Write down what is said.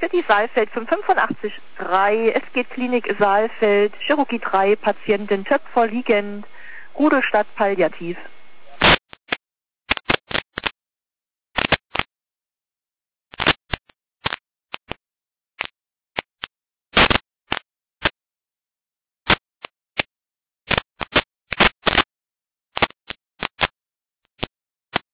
für die Saalfeld 585-3. Es geht Klinik Saalfeld, Chirurgie 3, Patientin Töpfer liegend, Rudolstadt Palliativ.